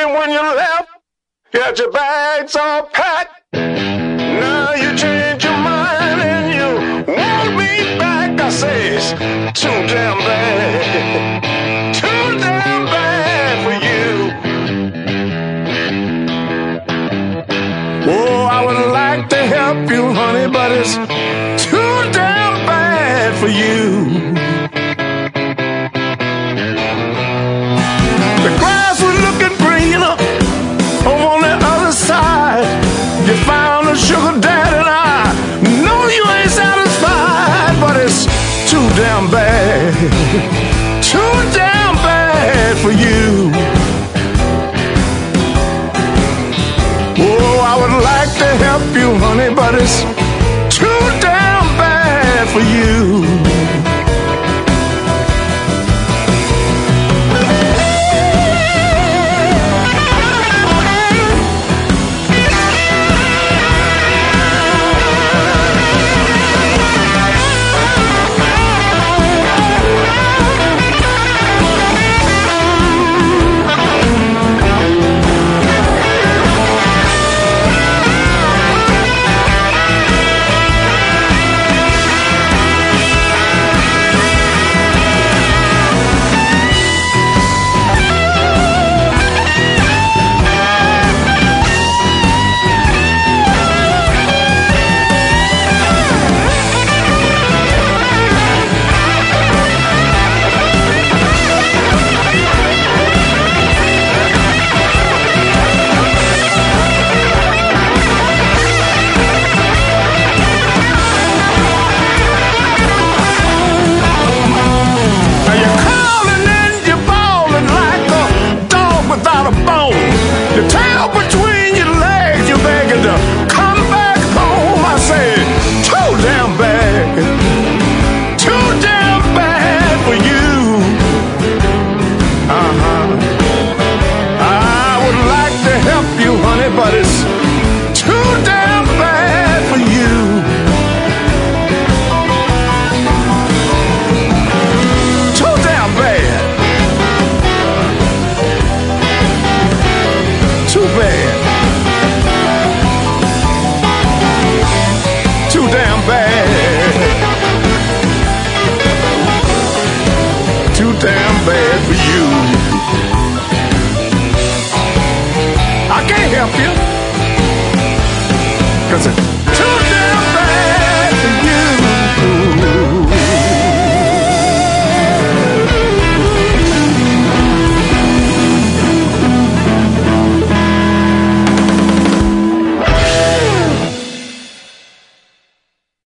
when you left, you had your bags all packed. Now you change your mind and you want me back. I say it's too damn bad. Too damn bad for you. Oh, I would like to help you, honey, but it's too damn bad for you. The grass was looking greener over on the other side. You found a sugar daddy and I know you ain't satisfied, but it's too damn bad. Too damn bad for you. Oh, I would like to help you, honey, but it's too damn bad for you.